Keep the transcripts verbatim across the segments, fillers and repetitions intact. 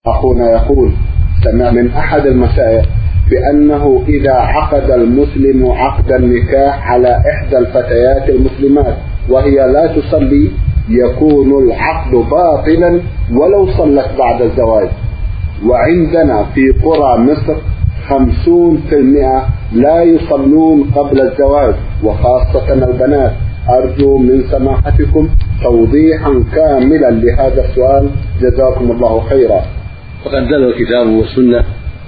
أخونا يقول سمع من أحد المشايخ بأنه إذا عقد المسلم عقد النكاح على إحدى الفتيات المسلمات وهي لا تصلي يكون العقد باطلا ولو صلت بعد الزواج. وعندنا في قرى مصر خمسون في المئة لا يصلون قبل الزواج وخاصة البنات. أرجو من سماحتكم توضيحا كاملا لهذا السؤال، جزاكم الله خيرا. وقد دل الكتاب والسنة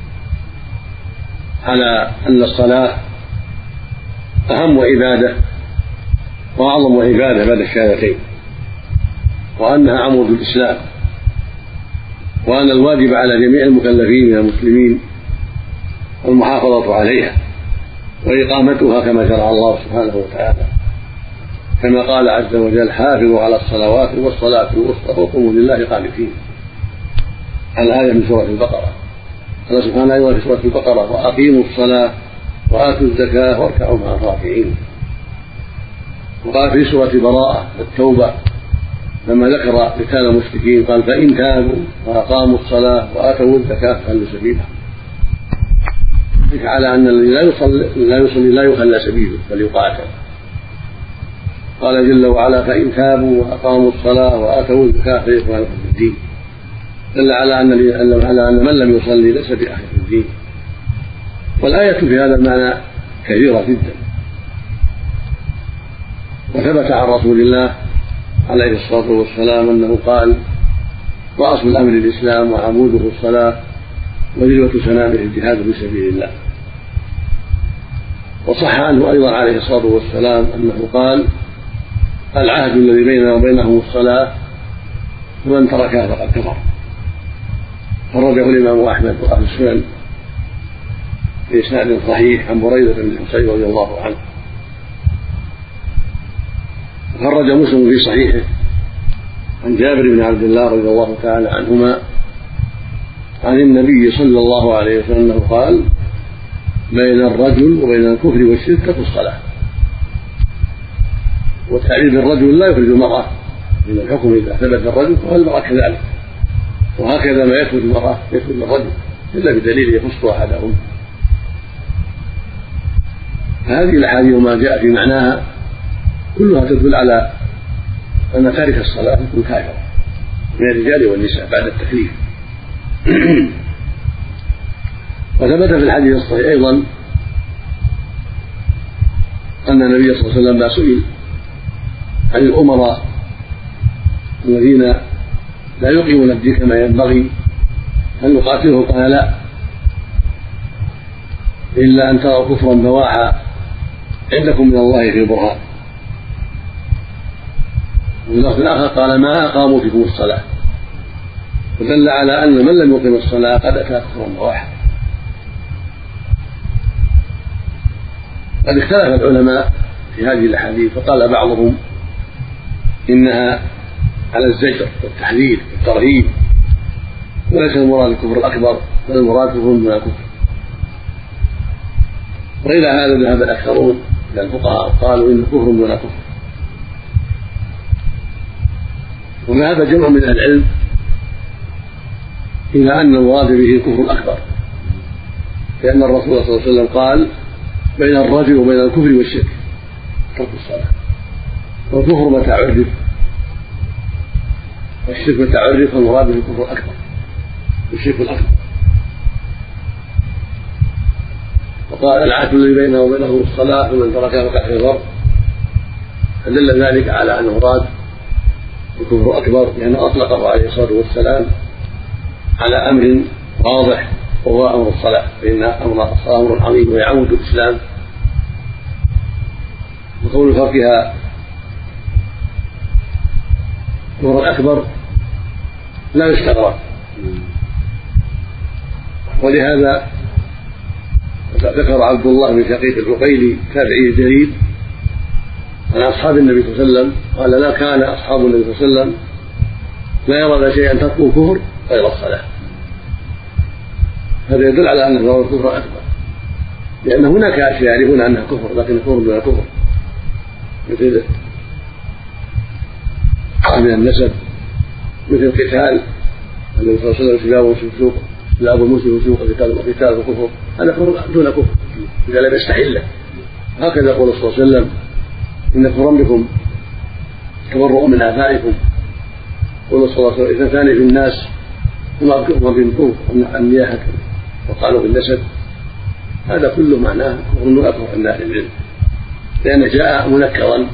على أن الصلاة أهم عبادة وأعظم عبادة بعد الشهادتين، وأنها عمود الإسلام، وأن الواجب على جميع المكلفين من المسلمين المحافظة عليها وإقامتها كما شرع الله سبحانه وتعالى، كما قال عز وجل: حافظوا على الصلوات والصلاة الوسطى وقوموا لله قانتين. الآية من سورة البقرة. قال سبحانه أيضا في سورة البقرة: وأقيموا الصلاة وآتوا الزكاة واركعوا مع الراكعين. وقال في سورة براءة التوبة لما ذكر قتال المشركين قال: فإن تابوا وأقاموا الصلاة وآتوا الزكاة فخلوا سبيلهم. على أن الذي لا يصلي لا يصلي لا يخلى سبيله بل يقاتل. قال جل وعلا: فإن تابوا وأقاموا الصلاة وآتوا الزكاة فإخوانكم في الدين. دل على أن على أن من لم يصلي ليس بأخ في الدين. والآية في هذا المعنى كثيرة جدا، وثبت عن رسول الله عليه الصلاة والسلام أنه قال: رأس الأمر الإسلام وعموده الصلاة وذروة سنامه الجهاد في سبيل الله. وصح عنه أيضا عليه الصلاة والسلام أنه قال: العهد الذي بيننا وبينهم الصلاة ومن تركها فقد كفر. خرجه الإمام أحمد وأهل السنن بإسناد صحيح عن بريدة بن الحصين رضي الله عنه. خرج مسلم في صحيحه عن جابر بن عبد الله رضي الله تعالى عنهما عن النبي صلى الله عليه وسلم أنه قال: بين الرجل وبين الكفر والشرك ترك الصلاة. وتعريف الرجل لا يخرج المرأة من الحكم، إذا ثبت الرجل فهو المرأة كذلك، وهكذا ما يثبت المرأة يثبت الرجل إلا بدليل يخص أحدهم. هذه الأحاديث وما جاء في معناها كلها تدل على أن تارك الصلاة يكون كافرا من الرجال والنساء بعد التكليف. وثبت في الحديث الصحيح أيضا أن النبي صلى الله عليه وسلم سئل عن الأمراء الذين لا يقيمون الدين كما ينبغي هل نقاتلهم؟ قال: لا، إلا أن تروا كفرا بواحا عندكم من الله في برهان. وفي اللفظ الآخر قال: ما أقاموا فيكم الصلاة. ودل على أن من لم يقم الصلاة قد أتى كفرا بواحا. قد اختلف العلماء في هذه الأحاديث، فقال بعضهم إنها على الزجر والتحذير والترهيب، وليس المراد الكفر الأكبر بل المراد كفر دون الكفر. وإلى هذا ذهب الأكثرون من الفقهاء قالوا إنه كفر دون كفر. وذهب جمع من العلم إلى أن المراد به الكفر الأكبر، لأن الرسول صلى الله عليه وسلم قال: بين الرجل وبين الكفر والشرك ترك الصلاة. والكفر متى عرف والشرك متى عرف فالمراد به الكفر الأكبر والشرك الأكبر. وقال: العهد الذي بينه وبينه الصلاة ومن تركها فقد كفر. فدل ذلك على أن المراد الكفر أكبر، لأنه أطلقه عليه الصلاة والسلام على أمر واضح وهو أمر الصلاة، فإن أمر الصلاة أمر عظيم ويعود الإسلام. وقول فرقها كفر أكبر لا يستغرب، ولهذا ذكر عبد الله بن شقيق العقيلي تابعي الجليل عن أصحاب النبي صلى الله عليه وسلم قال: لا كان أصحاب النبي صلى الله عليه وسلم لا يرى شيئا تركوا كفر غير الصلاة. هذا يدل على أنه هو الكفر أكبر، لأن هناك أشياء يعرفون أنها كفر لكن كفر دون كفر، مثل من النسب، مثل قتال النبي صلى الله عليه وسلم سباب فسوق سباب المسلم فسوق وقتال وكفر هذا كفر دون كفر إذا لم يستحله. هكذا يقول صلى الله عليه وسلم إن كفرا بكم تبرؤ من آبائكم. يقول صلى الله عليه وسلم اثنتان في الناس هما بالكفر النياحة وقالوا بالنسب. هذا كله معناه كفر أكبر عند أهل العلم لأنه جاء منكرا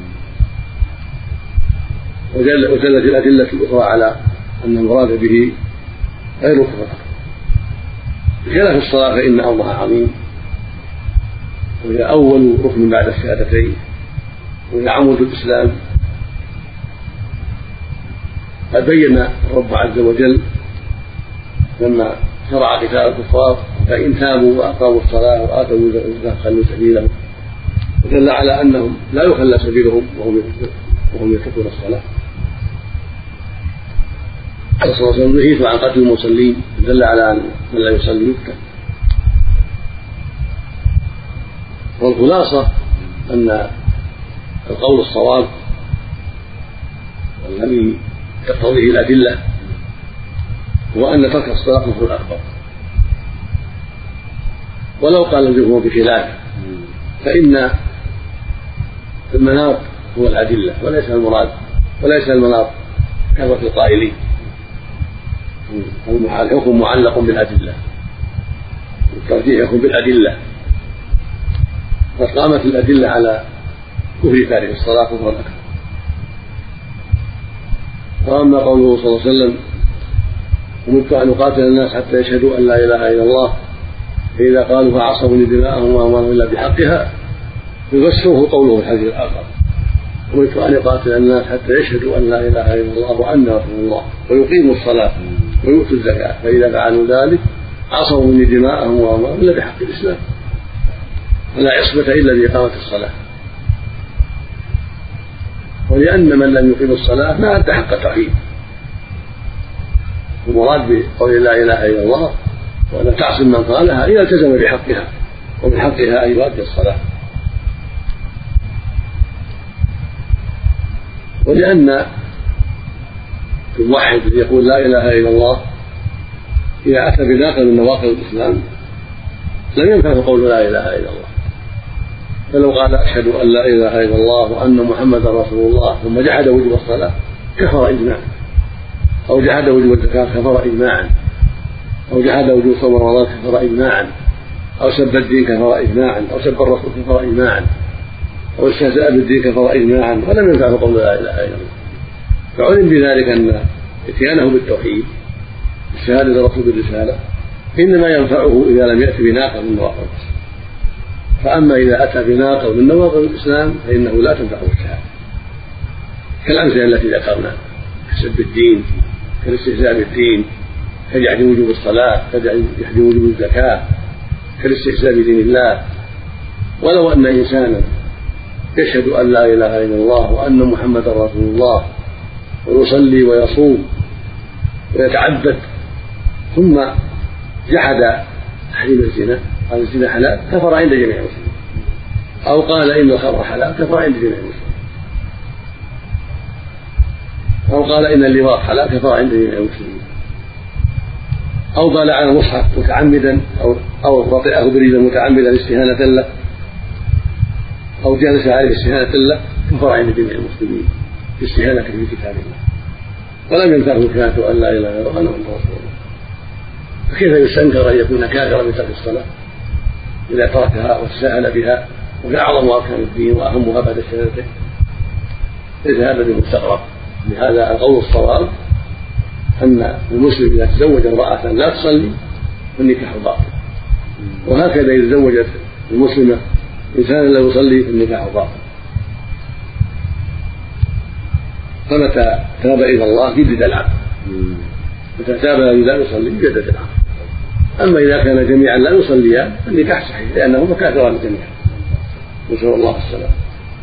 ودلت الأدلة الأخرى على أن المراد به غير كفر. بخلاف الصلاة فإن أمرها عظيم وهي أول ركن بعد الشهادتين وهي عمود الإسلام. قد بين الرب عز وجل لما شرع قتال الكفار فإن تابوا وأقاموا الصلاة وآتوا الزكاة خلوا سبيلهم ودل على أنهم لا يخلى سبيلهم وهم يتركون الصلاة. صلى الله عليه وسلم نهيت عن قتل المصلين دل على أن من لا يصلي يقتل. والخلاصة أن القول الصواب الذي تقتضيه الأدلة هو أن ترك الصلاة كفر أكبر، ولو قال الجمهور بخلافه فإن المناط هو الأدلة وليس المراد وليس المناط كما في القائلين. الحكم معلق بالأدلة والترجيح يكون بالأدلة، قد قامت الأدلة على كفر تارك الصلاة كفرا أكبر. وأما قوله صلى الله عليه وسلم أمرت أن أقاتل الناس حتى يشهدوا أن لا إله إلا الله فإذا قالوا فعصموا دماءهم وأموالهم إلا بحقها يفسره قوله في الحديث الآخر أمرت أن أقاتل الناس حتى يشهدوا أن لا إله إلا الله وأن رسول الله ويقيموا الصلاة ويؤتوا الزكاة فإذا فعلوا ذلك عصموا مني دماءهم وأموالهم إلا بحق الإسلام ولا عصمة إلا بإقامة الصلاة. ولأن من لم يقيم الصلاة ما أدى حق التوحيد. المراد بقول لا إله إلا الله وأن تعصم من قالها إذا التزم بحقها ومن حقها أن يؤدي الصلاة. ولأن الموحد يقول لا إله إلا الله إذا أتى بناقض من نواقض الإسلام لم ينفع قول لا إله إلا الله. فلو قال أشهد أن لا إله إلا الله وأن محمدا رسول الله ثم جحد وجوب الصلاة كفر إجماعا، أو جحد وجوب الزكاة كفر إجماعا، أو جحد وجوب صوم رمضان كفر إجماعا، أو سب الدين كفر إجماعا، أو سب الرسول كفر إجماعا، أو استهزأ بالدين كفر إجماعا ولم ينفع قول لا إله إلا الله. فعلم بذلك أن اتيانه بالتوحيد الشهادة لرسول بالرسالة إنما ينفعه إذا لم يأتي بناقض من نواقض. فأما إذا أتى بناقض من نواقض الإسلام فإنه لا تنفعه الشهادة كالأمثلة التي ذكرنا كسب الدين كالاستهزاء بالدين كجحد وجوب الصلاة كجحد وجوب الزكاة كالاستهزاء بدين الله. ولو أن إنسانا يشهد أن لا إله إلا الله وأن محمدا رسول الله ويصلي ويصوم ويتعبد ثم جحد تحريم الزنا قال الزنا حلال كفر عند جميع المسلمين، أو قال إن الخمر حلال كفر عند جميع المسلمين، أو قال إن اللواط حلال كفر عند جميع المسلمين، أو قال على المصحف متعمدا أو أو وطئه بريدا متعمدا استهانة له أو جالس عليه استهانة له كفر عند جميع المسلمين استهانة في كتاب الله ولم ينفعه شهادة أن لا إله إلا الله وأن محمدا رسول الله. فكيف يستنكر أن يكون كافرا بترك الصلاة إذا تركها واستسهل بها وهي أعظم أركان الدين وأهمها بعد الشهادتين؟ ليس هذا بمستغرب. لهذا القول الصواب أن المسلم إذا تزوج امرأة لا تصلي فالنكاح باطل، وهكذا إذا تزوجت المسلمة إنسانا لا يصلي فالنكاح باطل. فمتى تاب إلى الله جدد العقد، متى تاب الذي لا يصلي جدد العقد. أما إذا كان جميعا لا يصليان فالنكاح صحيح لأنهما كافران جميعا. نسأل الله السلامة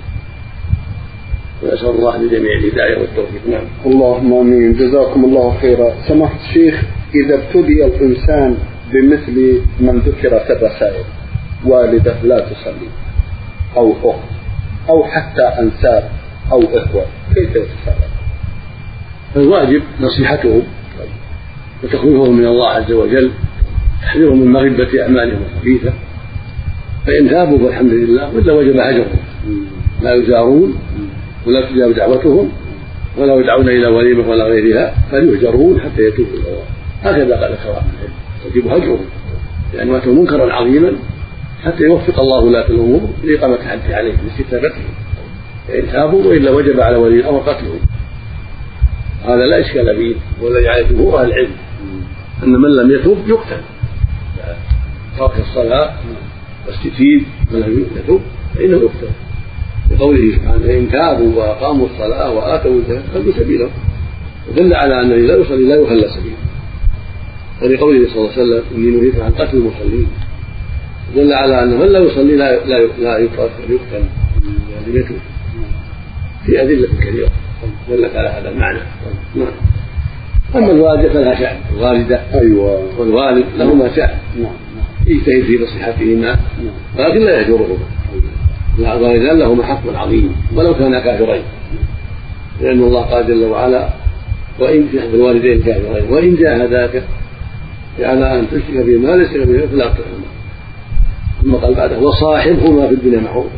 ونسأل الله لجميع الهداية والتوفيق. نعم. اللهم آمين. جزاكم الله خيرا. سماحة الشيخ، إذا ابتلي الإنسان بمثل من ذكر في الرسائل والدة لا تصلي أو أخت أو حتى أنساب أو إخوة كيف يتصرف؟ الواجب نصيحته وتخويفهم من الله عز وجل، تحذيرهم من مغبة أعمالهم الخبيثة. فإن تابوا فالحمد لله، وإلا وجب هجرهم، لا يزارون ولا تجاب دعوتهم ولا يدعون إلى وليمة ولا غيرها، فليهجرون حتى يتوبوا إلى الله. هكذا قال الشرع، يجب هجرهم لأن أتوا منكرا عظيما حتى يوفق الله ولاة الأمور لإقامة الحد عليهم باستتابتهم، فإن تابوا وإلا وجب على ولي الأمر قتلهم. هذا لا إشكال فيه، والذي عليه جمهور أهل العلم أن من لم يتوب يقتل. ترك الصلاة واستتيب من لم يتوب فإنه يقتل، بقوله سبحانه: فإن تابوا وأقاموا الصلاة وآتوا الزكاة فخلوا سبيلهم. ودل على أنه لا يصلي لا يخلى سبيله، ولقوله صلى الله عليه وسلم: إني نهيت عن قتل المصلين. دل على أن من لا يصلي لا لا لا يقتل يعني يتوب، في أدلة كثيرة دلت على هذا المعنى. نعم. أما الوالدة فلها شأن، الوالدة أيوة والوالد لهما شأن، يجتهد في نصيحتهما ولكن لا يهجرهما. الوالدان لهما حق عظيم ولو كانا كافرين، لأن الله قال جل وعلا: وإن في الوالدين كافرين وإن جاهداك على أن تشرك بما ليس لك به فلا تطعهما. ثم قال بعده: وصاحبهما في الدنيا معروفا.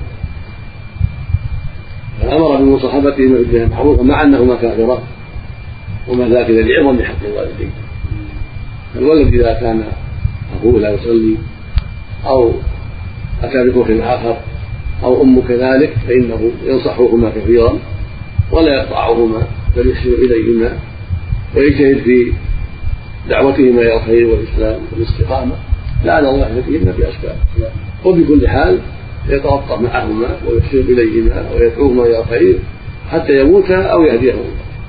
فأمر بمصاحبتهما في الدنيا معروفا مع أنهما كافران، وما ذاك لعظم حق الوالدين. الولد إذا كان أبوه لا يصلي أو أتى بكفر آخر أو أم كذلك فإنه ينصحهما كثيرا ولا يقطعهما، بل يحسن إليهما ويجتهد في دعوتهما إلى الخير والإسلام والاستقامة لعل الله يهديهما بأسباب. وبكل حال يترطف معهما ويحسن إليهما ويدعوهما إلى الخير حتى يموتا أو يهديهما،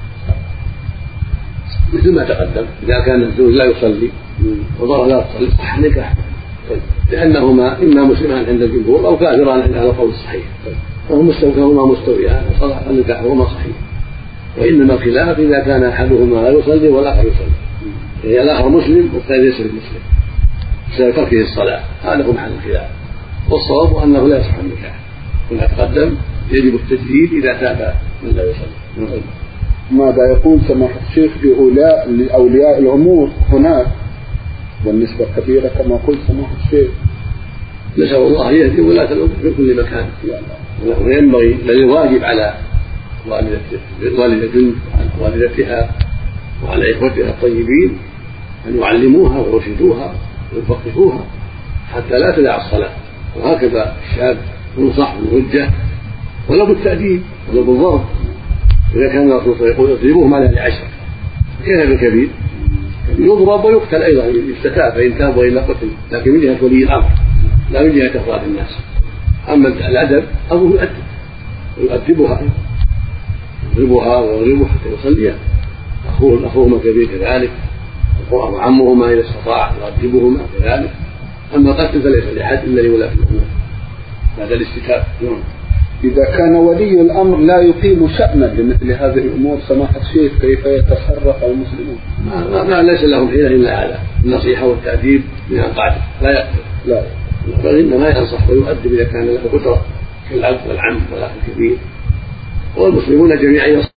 مثل ما تقدم. إذا كان الزوج لا يصلي وضرب لا تصلي صح نكاح، لأنهما إما مسلمان عند الجمهور أو كافران عند هذا القول الصحيح، فهما مستويان وصلاح النكاح هما صحيح. وإنما الخلاف إذا كان أحدهما لا يصلي والآخر يصلي، يعني الآخر مسلم والثاني ليس بمسلم بسبب تركه الصلاة، هذا هو محل الخلاف. والصواب أنه لا يصح النكاح كما تقدم، يجب التجديد إذا تاب من لا يصلي. ماذا يقول سماحة الشيخ لأولياء الأمور هناك والنسبة كبيرة كما قلت سماحة الشيخ؟ نسأل الله يهدي ولاة الأمور في كل مكان، وينبغي للواجب على والدة والدتها وعلى إخوتها الطيبين أن يعلموها ويرشدوها ويفقهوها حتى لا تدع الصلاة. وهكذا الشاب ينصح بالحجة ولو بالتأديب ولو بالضرب. إذا كان الرسول يقول: اضربوهم على عشر، كيف بالكبير؟ يضرب ويقتل أيضا يستتاب فإن تاب وإلا قتل، لكن من جهة ولي الأمر لا من جهة أفراد الناس. أما الأدب أبوه يؤدب ويؤدبها، يضربها ويضربه حتى يصلي. أخوه أخوهما كبير كذلك، وعمهما إذا استطاع يؤدبهما كذلك. أما القتل فليس لأحد إلا لولاة الأمور، هذا الاستتاب. إذا كان ولي الأمر لا يقيم شأنا لمثل هذه الأمور سماحة الشيخ كيف يتصرف المسلمون؟ ما, ما ليس لهم حيلة إلا على النصيحة والتأديب من القاعدة، لا يقتل لا بل إنما ينصح ويؤدب إذا كان له قدرة كالأب والعم والأخ الكبير. والمسلمون جميعا